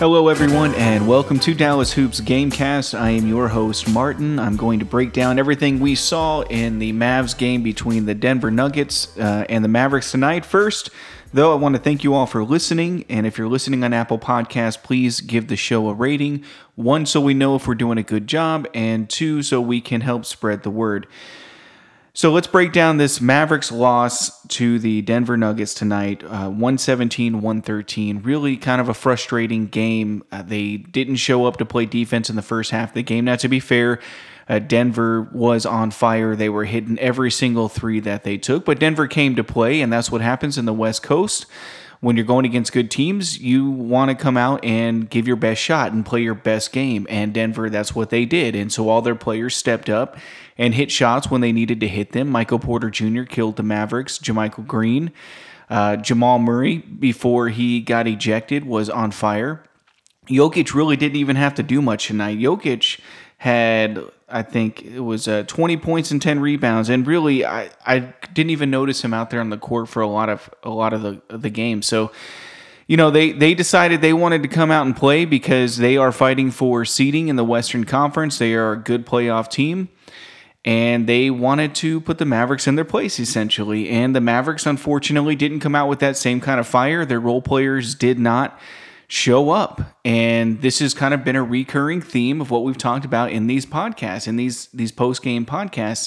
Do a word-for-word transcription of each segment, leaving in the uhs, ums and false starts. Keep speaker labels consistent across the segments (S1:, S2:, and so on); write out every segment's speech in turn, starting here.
S1: Hello, everyone, and welcome to Dallas Hoops Gamecast. I am your host, Martin. I'm going to break down everything we saw in the Mavs game between the Denver Nuggets uh, and the Mavericks tonight. First, though, I want to thank you all for listening, and if you're listening on Apple Podcasts, please give the show a rating. One, so we know if we're doing a good job, and two, so we can help spread the word. So let's break down this Mavericks loss to the Denver Nuggets tonight, uh, one seventeen to one thirteen. Really kind of a frustrating game. Uh, they didn't show up to play defense in the first half of the game. Now, to be fair, uh, Denver was on fire. They were hitting every single three that they took, but Denver came to play, and that's what happens in the West Coast. When you're going against good teams, you want to come out and give your best shot and play your best game. And Denver, that's what they did. And so all their players stepped up and hit shots when they needed to hit them. Michael Porter Junior killed the Mavericks. JaMychal Green. Uh, Jamal Murray, before he got ejected, was on fire. Jokic really didn't even have to do much tonight. Jokic had, I think it was uh, twenty points and ten rebounds, and really, I, I didn't even notice him out there on the court for a lot of a lot of the of the game. So, you know, they they decided they wanted to come out and play because they are fighting for seeding in the Western Conference. They are a good playoff team, and they wanted to put the Mavericks in their place, essentially. And the Mavericks, unfortunately, didn't come out with that same kind of fire. Their role players did not show up. And this has kind of been a recurring theme of what we've talked about in these podcasts, in these, these post-game podcasts,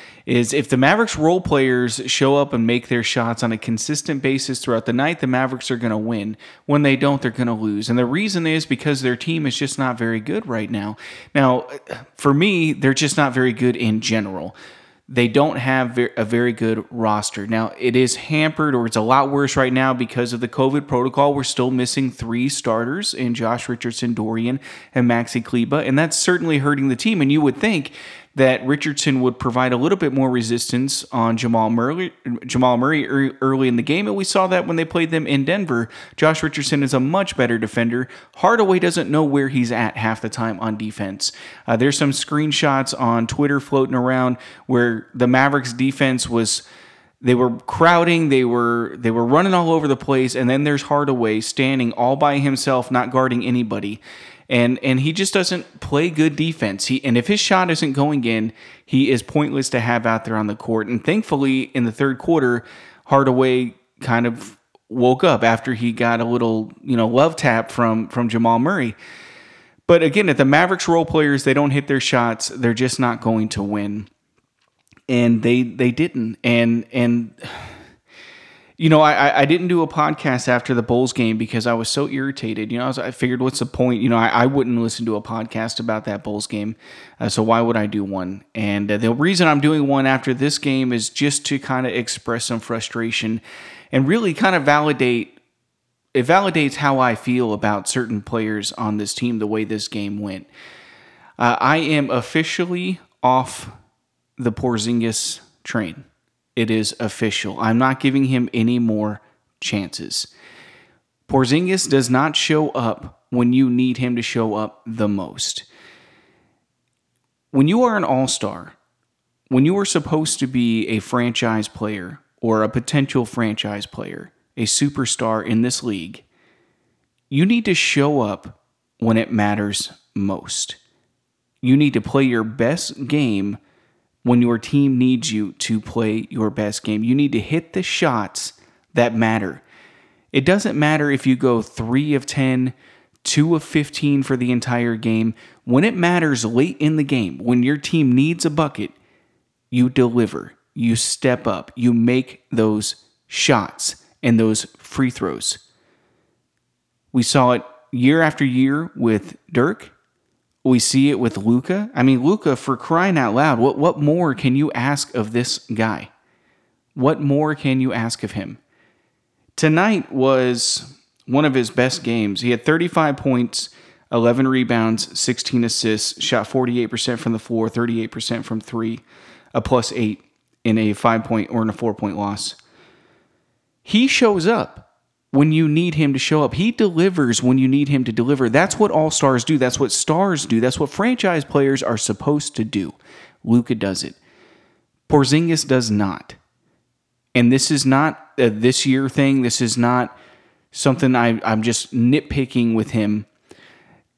S1: is if the Mavericks role players show up and make their shots on a consistent basis throughout the night, the Mavericks are going to win. When they don't, they're going to lose. And the reason is because their team is just not very good right now. Now, for me, they're just not very good in general. They don't have a very good roster. Now, it is hampered, or it's a lot worse right now because of the COVID protocol. We're still missing three starters in Josh Richardson, Dorian, and Maxi Kleber, and that's certainly hurting the team. And you would think that Richardson would provide a little bit more resistance on Jamal Murray, Jamal Murray early in the game, and we saw that when they played them in Denver. Josh Richardson is a much better defender. Hardaway doesn't know where he's at half the time on defense. Uh, there's some screenshots on Twitter floating around where the Mavericks defense was, they were crowding, they were they were running all over the place, and then there's Hardaway standing all by himself, not guarding anybody. And and he just doesn't play good defense. He and if his shot isn't going in, he is pointless to have out there on the court. And thankfully, in the third quarter, Hardaway kind of woke up after he got a little, you know, love tap from from Jamal Murray. But again, if the Mavericks role players, they don't hit their shots, they're just not going to win. And they they didn't. And and You know, I I didn't do a podcast after the Bulls game because I was so irritated. You know, I, was, I figured, what's the point? You know, I, I wouldn't listen to a podcast about that Bulls game, uh, so why would I do one? And uh, the reason I'm doing one after this game is just to kind of express some frustration and really kind of validate, it validates how I feel about certain players on this team, the way this game went. Uh, I am officially off the Porzingis train. It is official. I'm not giving him any more chances. Porzingis does not show up when you need him to show up the most. When you are an all-star, when you are supposed to be a franchise player or a potential franchise player, a superstar in this league, you need to show up when it matters most. You need to play your best game when your team needs you to play your best game. You need to hit the shots that matter. It doesn't matter if you go three of ten, two of fifteen for the entire game. When it matters late in the game, when your team needs a bucket, you deliver. You step up. You make those shots and those free throws. We saw it year after year with Dirk. We see it with Luka. I mean, Luka, for crying out loud, what, what more can you ask of this guy? What more can you ask of him? Tonight was one of his best games. He had thirty-five points, eleven rebounds, sixteen assists, shot forty-eight percent from the floor, thirty-eight percent from three, a plus eight in a five-point or in a four-point loss. He shows up when you need him to show up. He delivers when you need him to deliver. That's what all stars do. That's what stars do. That's what franchise players are supposed to do. Luka does it. Porzingis does not. And this is not a this year thing. This is not something I, I'm just nitpicking with him.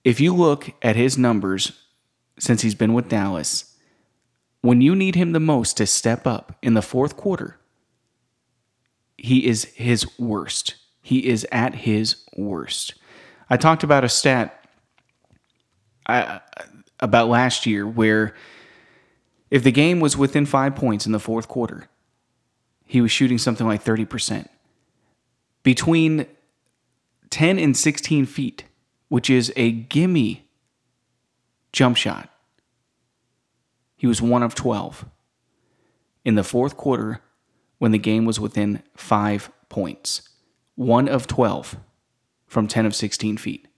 S1: If you look at his numbers since he's been with Dallas, when you need him the most to step up in the fourth quarter, he is his worst. He is at his worst. I talked about a stat I, about last year where if the game was within five points in the fourth quarter, he was shooting something like thirty percent. Between ten and sixteen feet, which is a gimme jump shot, he was one of twelve in the fourth quarter when the game was within five points. One of twelve from ten of sixteen feet.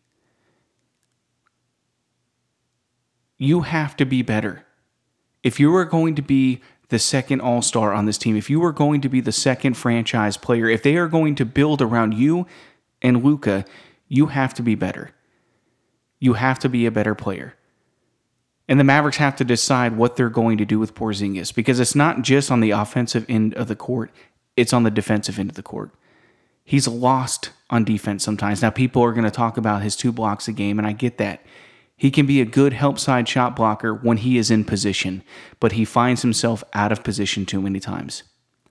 S1: You have to be better. If you are going to be the second all-star on this team, if you are going to be the second franchise player, if they are going to build around you and Luka, you have to be better. You have to be a better player. And the Mavericks have to decide what they're going to do with Porzingis, because it's not just on the offensive end of the court, it's on the defensive end of the court. He's lost on defense sometimes. Now, people are going to talk about his two blocks a game, and I get that. He can be a good help side shot blocker when he is in position, but he finds himself out of position too many times.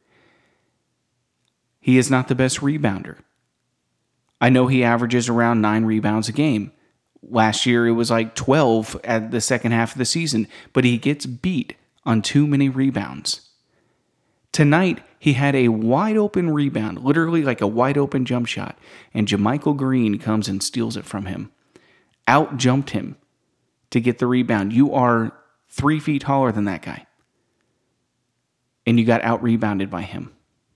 S1: He is not the best rebounder. I know he averages around nine rebounds a game. Last year it was like twelve at the second half of the season, but he gets beat on too many rebounds. Tonight, he had a wide open rebound, literally like a wide open jump shot, and JaMychal Green comes and steals it from him. Out jumped him to get the rebound. You are three feet taller than that guy. And you got out rebounded by him.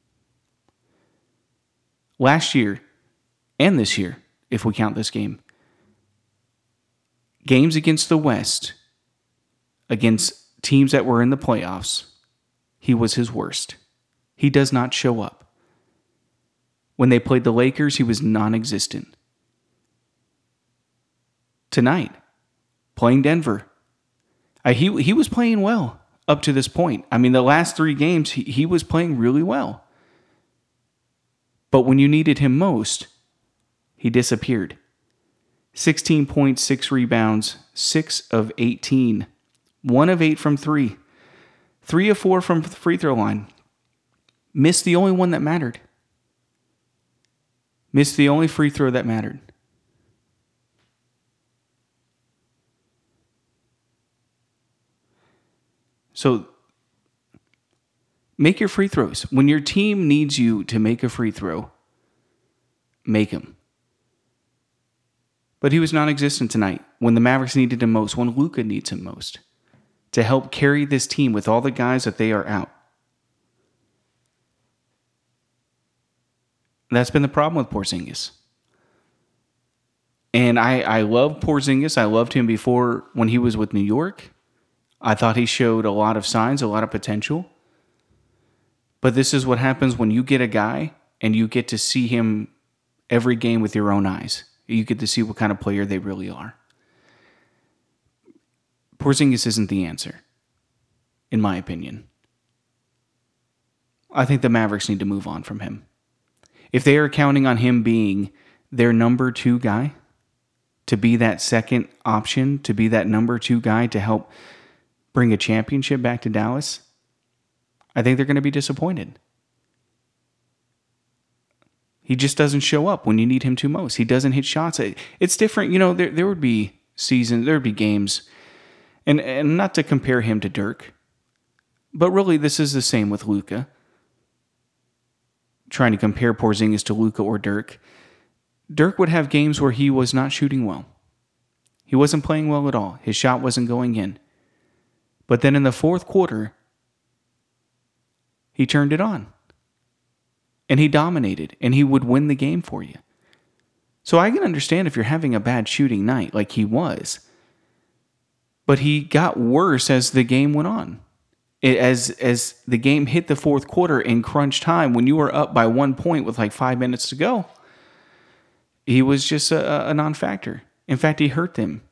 S1: Last year, and this year, if we count this game, games against the West, against teams that were in the playoffs, he was his worst. He does not show up. When they played the Lakers, he was non-existent. Tonight, playing Denver, uh, he he was playing well up to this point. I mean, the last three games, he, he was playing really well. But when you needed him most, he disappeared. sixteen points, six rebounds, six of eighteen. One of eight from three. Three of four from the free throw line. Missed the only one that mattered. Missed the only free throw that mattered. So, make your free throws. When your team needs you to make a free throw, make them. But he was non-existent tonight when the Mavericks needed him most, when Luka needs him most, to help carry this team with all the guys that they are out. That's been the problem with Porzingis. And I, I love Porzingis. I loved him before when he was with New York. I thought he showed a lot of signs, a lot of potential. But this is what happens when you get a guy and you get to see him every game with your own eyes. You get to see what kind of player they really are. Porzingis isn't the answer, in my opinion. I think the Mavericks need to move on from him. If they are counting on him being their number two guy, to be that second option, to be that number two guy to help bring a championship back to Dallas, I think they're going to be disappointed. He just doesn't show up when you need him to most. He doesn't hit shots. It's different. You know, there there would be seasons, there would be games, and, and not to compare him to Dirk, but really this is the same with Luka. Trying to compare Porzingis to Luka or Dirk. Dirk would have games where he was not shooting well. He wasn't playing well at all. His shot wasn't going in. But then in the fourth quarter, he turned it on. And he dominated. And he would win the game for you. So I can understand if you're having a bad shooting night like he was. But he got worse as the game went on. It, as, as the game hit the fourth quarter in crunch time, when you were up by one point with like five minutes to go, he was just a, a non-factor. In fact, he hurt them.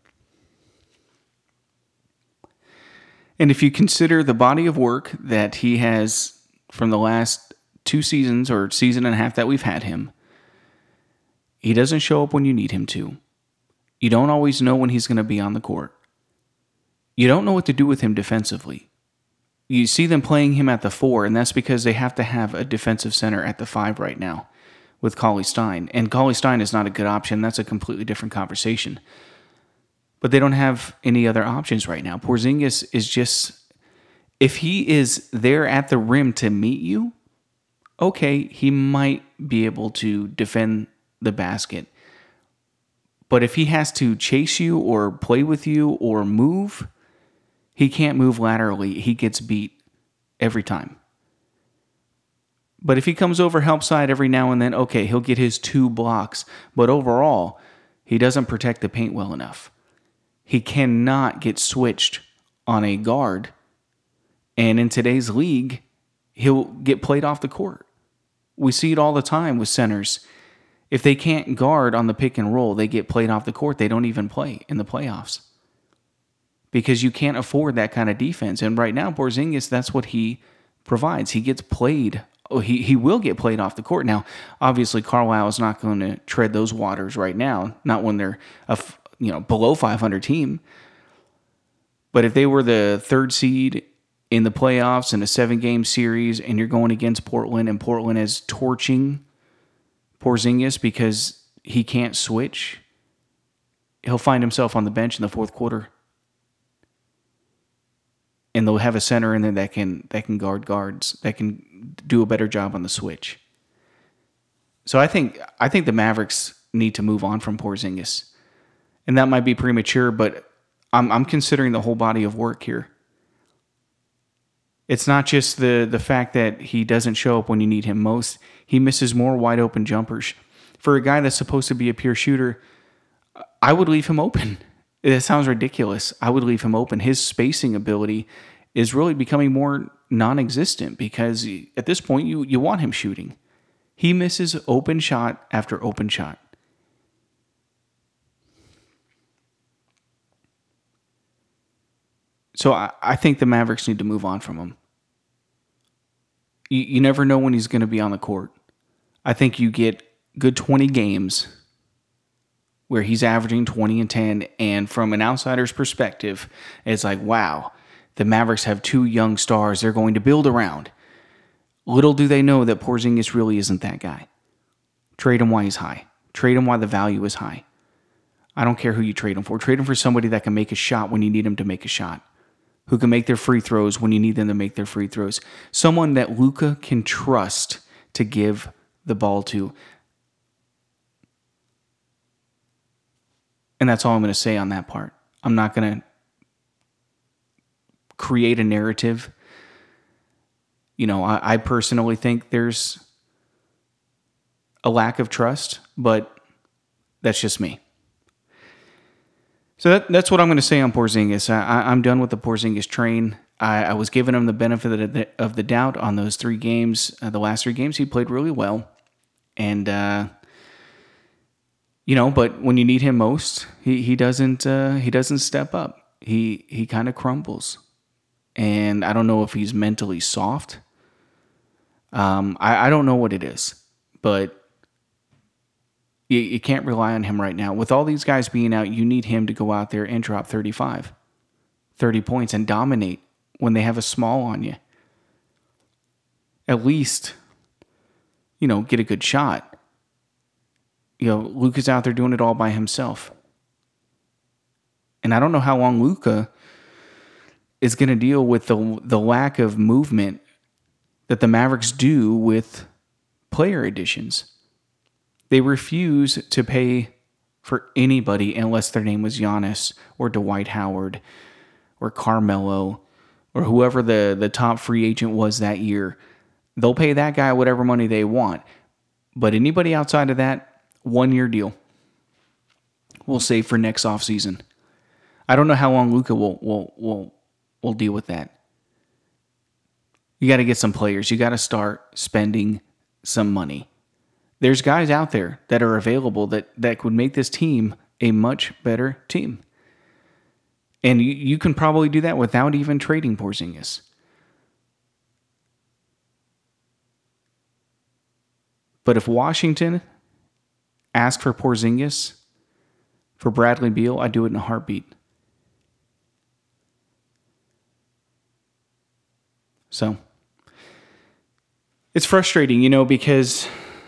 S1: And if you consider the body of work that he has from the last two seasons or season and a half that we've had him, he doesn't show up when you need him to. You don't always know when he's going to be on the court. You don't know what to do with him defensively. You see them playing him at the four, and that's because they have to have a defensive center at the five right now with Cauley-Stein. And Cauley-Stein is not a good option. That's a completely different conversation. But they don't have any other options right now. Porzingis is just, if he is there at the rim to meet you, okay, he might be able to defend the basket. But if he has to chase you or play with you or move, he can't move laterally. He gets beat every time. But if he comes over help side every now and then, okay, he'll get his two blocks. But overall, he doesn't protect the paint well enough. He cannot get switched on a guard. And in today's league, he'll get played off the court. We see it all the time with centers. If they can't guard on the pick and roll, they get played off the court. They don't even play in the playoffs. Because you can't afford that kind of defense. And right now, Porzingis, that's what he provides. He gets played. Oh, he, he will get played off the court. Now, obviously, Carlisle is not going to tread those waters right now. Not when they're a you know below five hundred team. But if they were the third seed in the playoffs in a seven-game series, and you're going against Portland, and Portland is torching Porzingis because he can't switch, he'll find himself on the bench in the fourth quarter. And they'll have a center in there that can that can guard guards, that can do a better job on the switch. So I think I think the Mavericks need to move on from Porzingis. And that might be premature, but I'm I'm considering the whole body of work here. It's not just the the fact that he doesn't show up when you need him most. He misses more wide open jumpers. For a guy that's supposed to be a pure shooter, I would leave him open. It sounds ridiculous. I would leave him open. His spacing ability is really becoming more non-existent because at this point you, you want him shooting. He misses open shot after open shot. So I, I think the Mavericks need to move on from him. You, you never know when he's going to be on the court. I think you get good twenty games where he's averaging twenty and ten, and from an outsider's perspective, it's like, wow, the Mavericks have two young stars they're going to build around. Little do they know that Porzingis really isn't that guy. Trade him while he's high. Trade him while the value is high. I don't care who you trade him for. Trade him for somebody that can make a shot when you need him to make a shot, who can make their free throws when you need them to make their free throws. Someone that Luka can trust to give the ball to. And that's all I'm going to say on that part. I'm not going to create a narrative. You know, I, I personally think there's a lack of trust, but that's just me. So that, that's what I'm going to say on Porzingis. I, I'm done with the Porzingis train. I, I was giving him the benefit of the, of the doubt on those three games. Uh, the last three games, he played really well. And, uh, you know, but when you need him most, he he doesn't uh, he doesn't step up. He he kind of crumbles, and I don't know if he's mentally soft. Um, I I don't know what it is, but you you can't rely on him right now. With all these guys being out, you need him to go out there and drop thirty-five, thirty points and dominate when they have a small on you. At least, you know, get a good shot. You know, Luka's out there doing it all by himself. And I don't know how long Luka is going to deal with the the lack of movement that the Mavericks do with player additions. They refuse to pay for anybody unless their name was Giannis or Dwight Howard or Carmelo or whoever the, the top free agent was that year. They'll pay that guy whatever money they want. But anybody outside of that, one-year deal. We'll save for next offseason. I don't know how long Luka will will will will deal with that. You got to get some players. You got to start spending some money. There's guys out there that are available that, that could make this team a much better team. And you, you can probably do that without even trading Porzingis. But if Washington ask for Porzingis, For Bradley Beal, I'd do it in a heartbeat. So, it's frustrating, you know, because,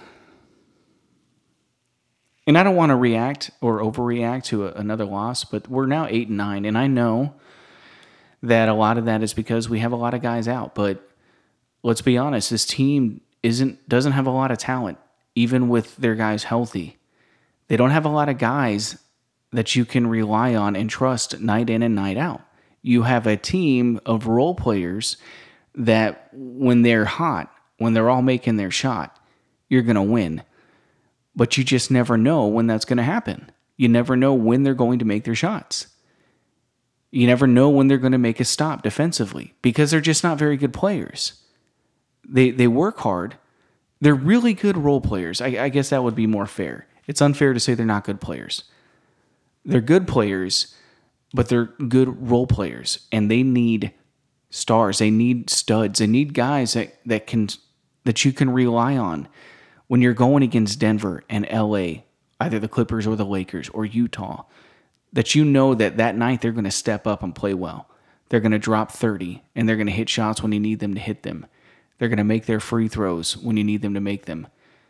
S1: and I don't want to react or overreact to a, another loss, but we're now eight and nine, and I know that a lot of that is because we have a lot of guys out. But let's be honest, this team isn't doesn't have a lot of talent, even with their guys healthy. They don't have a lot of guys that you can rely on and trust night in and night out. You have a team of role players that when they're hot, when they're all making their shot, you're going to win. But you just never know when that's going to happen. You never know when they're going to make their shots. You never know when they're going to make a stop defensively because they're just not very good players. They they work hard. They're really good role players. I, I guess that would be more fair. It's unfair to say they're not good players. They're good players, but they're good role players, and they need stars. They need studs. They need guys that, that can that you can rely on when you're going against Denver and L A, either the Clippers or the Lakers or Utah, that you know that that night they're going to step up and play well. They're going to drop thirty, and they're going to hit shots when you need them to hit them. They're going to make their free throws when you need them to make them.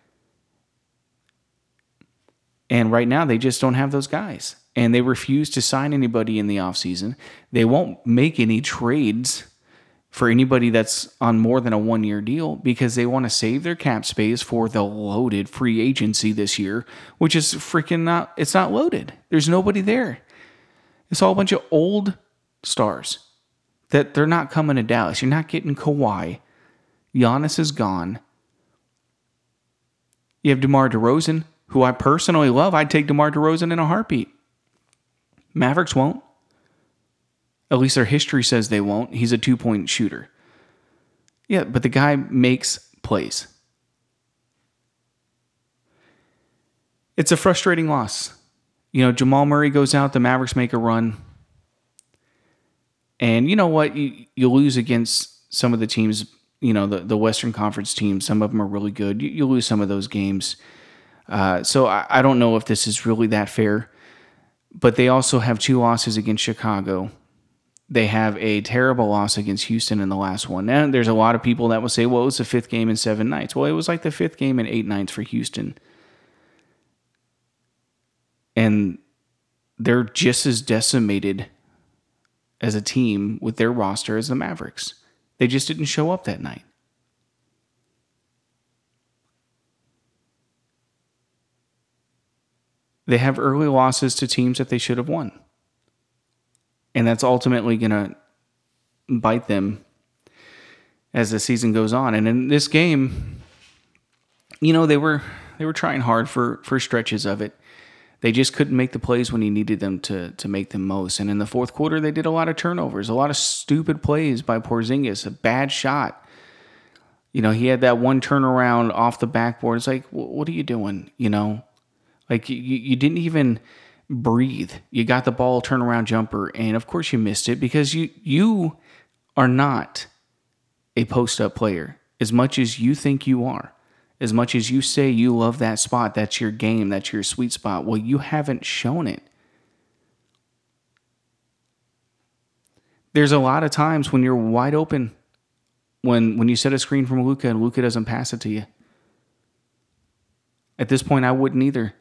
S1: And right now, they just don't have those guys. And they refuse to sign anybody in the offseason. They won't make any trades for anybody that's on more than a one-year deal because they want to save their cap space for the loaded free agency this year, which is freaking not, it's not loaded. There's nobody there. It's all a bunch of old stars that they're not coming to Dallas. You're not getting Kawhi. Giannis is gone. You have DeMar DeRozan, who I personally love. I'd take DeMar DeRozan in a heartbeat. Mavericks won't. At least their history says they won't. He's a two-point shooter. Yeah, but the guy makes plays. It's a frustrating loss. You know, Jamal Murray goes out, the Mavericks make a run. And you know what? You, you lose against some of the teams, you know, the, the Western Conference teams. Some of them are really good. You, you lose some of those games. Uh, so I, I don't know if this is really that fair. But they also have two losses against Chicago. They have a terrible loss against Houston in the last one. Now, there's a lot of people that will say, well, it was the fifth game in seven nights. Well, it was like the fifth game in eight nights for Houston. And they're just as decimated as a team with their roster as the Mavericks. They just didn't show up that night. They have early losses to teams that they should have won. And that's ultimately going to bite them as the season goes on. And in this game, you know, they were they were trying hard for, for stretches of it. They just couldn't make the plays when he needed them to, to make them most. And in the fourth quarter, they did a lot of turnovers, a lot of stupid plays by Porzingis, a bad shot. You know, he had that one turnaround off the backboard. It's like, what are you doing? You know, like you, you didn't even breathe. You got the ball turnaround jumper, and of course you missed it because you you are not a post-up player as much as you think you are. As much as you say you love that spot, that's your game, that's your sweet spot. Well, you haven't shown it. There's a lot of times when you're wide open, when when you set a screen from Luka and Luka doesn't pass it to you. At this point, I wouldn't either.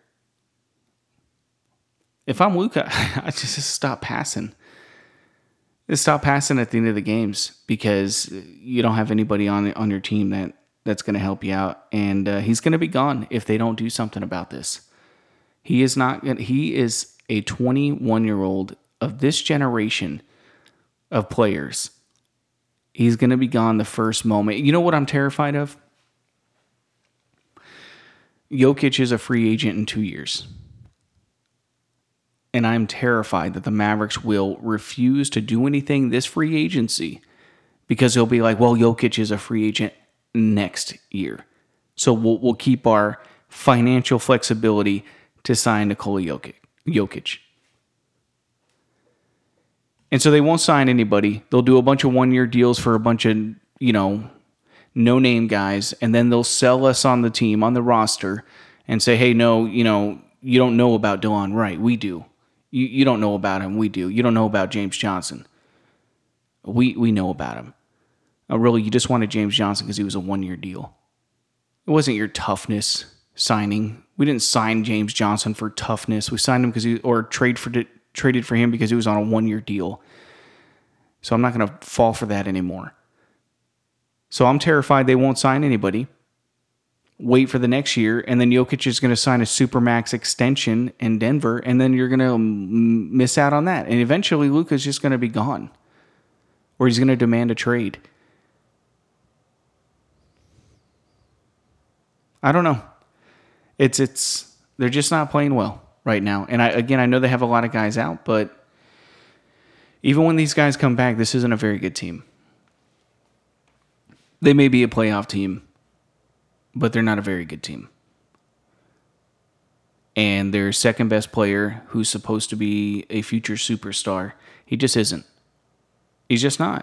S1: If I'm Luka, I just stop passing. Just stop passing at the end of the games because you don't have anybody on on your team that, that's going to help you out, and uh, he's going to be gone if they don't do something about this. He is not. He is a twenty-one-year-old of this generation of players. He's going to be gone the first moment. You know what I'm terrified of? Jokic is a free agent in two years. And I'm terrified that the Mavericks will refuse to do anything this free agency because they'll be like, well, Jokic is a free agent next year. So we'll, we'll keep our financial flexibility to sign Nikola Jokic. Jokic. And so they won't sign anybody. They'll do a bunch of one-year deals for a bunch of, you know, no-name guys, and then they'll sell us on the team, on the roster, and say, hey, no, you know, you don't know about DeLon Wright. We do. You you don't know about him. We do. You don't know about James Johnson. We we know about him. Uh, really, you just wanted James Johnson because he was a one-year deal. It wasn't your toughness signing. We didn't sign James Johnson for toughness. We signed him because he or trade for traded for him because he was on a one-year deal. So I'm not going to fall for that anymore. So I'm terrified they won't sign anybody. Wait for the next year, and then Jokic is going to sign a supermax extension in Denver, and then you're going to miss out on that. And eventually, Luka's just going to be gone, or he's going to demand a trade. I don't know. It's it's they're just not playing well right now. And I again, I know they have a lot of guys out, but even when these guys come back, this isn't a very good team. They may be a playoff team, but they're not a very good team. And their second best player, who's supposed to be a future superstar, he just isn't. He's just not.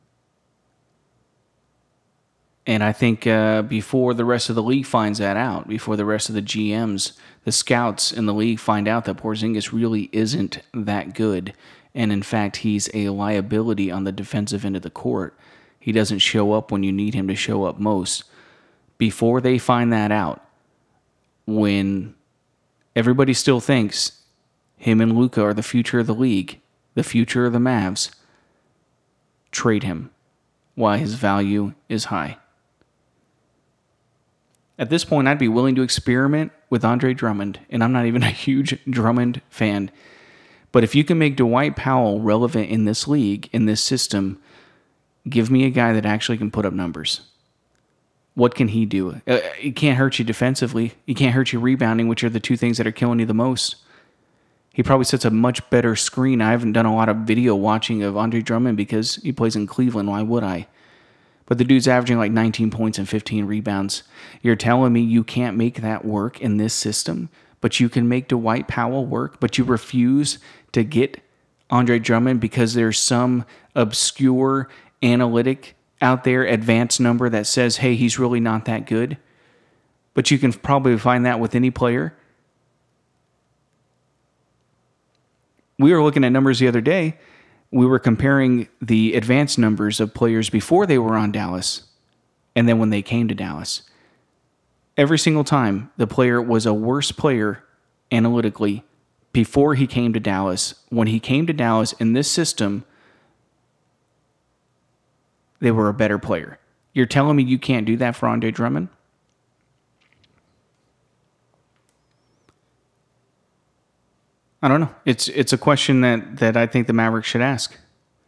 S1: And I think uh, before the rest of the league finds that out, before the rest of the G Ms, the scouts in the league find out that Porzingis really isn't that good, and in fact, he's a liability on the defensive end of the court. He doesn't show up when you need him to show up most. Before they find that out, when everybody still thinks him and Luka are the future of the league, the future of the Mavs, trade him while his value is high. At this point, I'd be willing to experiment with Andre Drummond, and I'm not even a huge Drummond fan. But if you can make Dwight Powell relevant in this league, in this system, give me a guy that actually can put up numbers. What can he do? Uh, he can't hurt you defensively. He can't hurt you rebounding, which are the two things that are killing you the most. He probably sets a much better screen. I haven't done a lot of video watching of Andre Drummond because he plays in Cleveland. Why would I? But the dude's averaging like nineteen points and fifteen rebounds. You're telling me you can't make that work in this system, but you can make Dwight Powell work, but you refuse to get Andre Drummond because there's some obscure analytic out there, advanced number that says, hey, he's really not that good. But you can probably find that with any player. We were looking at numbers the other day. We were comparing the advanced numbers of players before they were on Dallas and then when they came to Dallas. Every single time, the player was a worse player analytically before he came to Dallas. When he came to Dallas in this system, they were a better player. You're telling me you can't do that for Andre Drummond? I don't know. It's it's a question that, that I think the Mavericks should ask.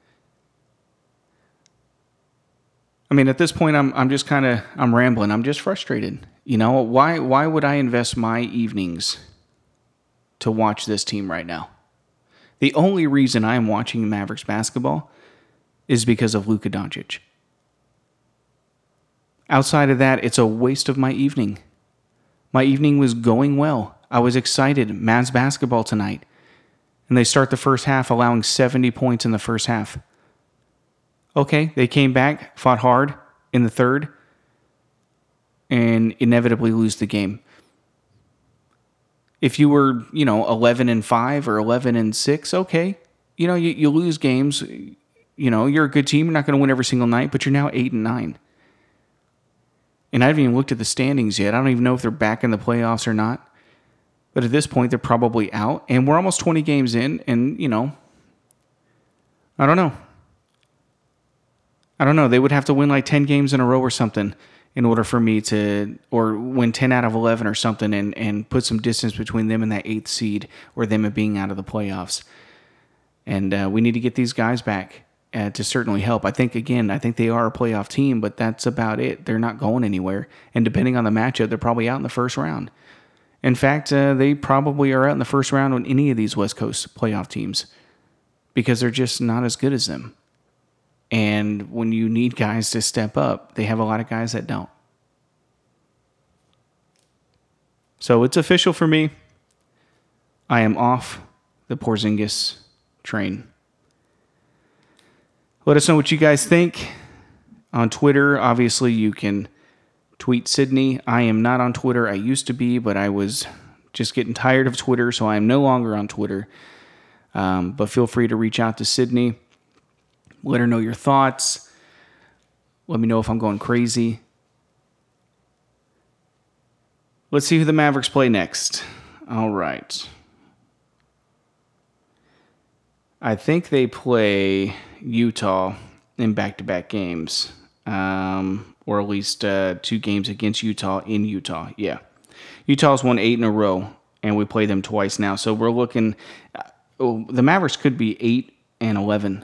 S1: I mean, at this point, I'm I'm just kind of I'm rambling. I'm just frustrated. You know, why why would I invest my evenings to watch this team right now? The only reason I am watching Mavericks basketball is because of Luka Doncic. Outside of that, it's a waste of my evening. My evening was going well. I was excited. Mavs basketball tonight. And they start the first half allowing seventy points in the first half. Okay, they came back, fought hard in the third, and inevitably lose the game. If you were, you know, eleven and five or eleven and six, okay. You know, you, you lose games. You know, you're a good team. You're not going to win every single night, but you're now eight and nine. And I haven't even looked at the standings yet. I don't even know if they're back in the playoffs or not. But at this point, they're probably out. And we're almost twenty games in. And, you know, I don't know. I don't know. They would have to win like ten games in a row or something in order for me to, or win ten out of eleven or something and, and put some distance between them and that eighth seed or them being out of the playoffs. And uh, we need to get these guys back. Uh, to certainly help. I think, again, I think they are a playoff team, but that's about it. They're not going anywhere. And depending on the matchup, they're probably out in the first round. In fact, uh, they probably are out in the first round on any of these West Coast playoff teams because they're just not as good as them. And when you need guys to step up, they have a lot of guys that don't. So it's official for me. I am off the Porzingis train. Let us know what you guys think on Twitter. Obviously, you can tweet Sydney. I am not on Twitter. I used to be, but I was just getting tired of Twitter, so I am no longer on Twitter. Um, but feel free to reach out to Sydney. Let her know your thoughts. Let me know if I'm going crazy. Let's see who the Mavericks play next. All right. I think they play Utah in back-to-back games. Um, or at least uh, two games against Utah in Utah. Yeah. Utah's won eight in a row, and we play them twice now. So we're looking... Uh, oh, the Mavericks could be eight and eleven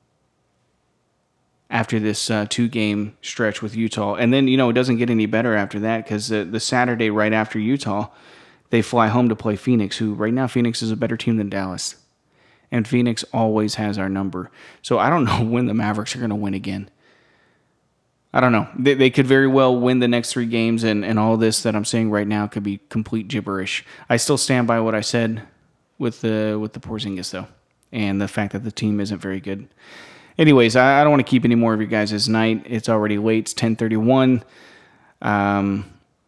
S1: after this uh, two-game stretch with Utah. And then, you know, it doesn't get any better after that because uh, the Saturday right after Utah, they fly home to play Phoenix, who right now Phoenix is a better team than Dallas. And Phoenix always has our number. So I don't know when the Mavericks are going to win again. I don't know. They, they could very well win the next three games, and, and all this that I'm saying right now could be complete gibberish. I still stand by what I said with the with the Porzingis, though, and the fact that the team isn't very good. Anyways, I, I don't want to keep any more of your guys' night. It's already late. It's ten thirty-one. Um,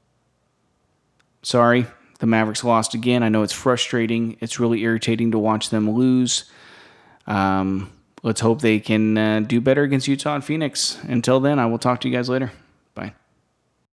S1: sorry, the Mavericks lost again. I know it's frustrating. It's really irritating to watch them lose. Um, let's hope they can uh, do better against Utah and Phoenix. Until then, I will talk to you guys later.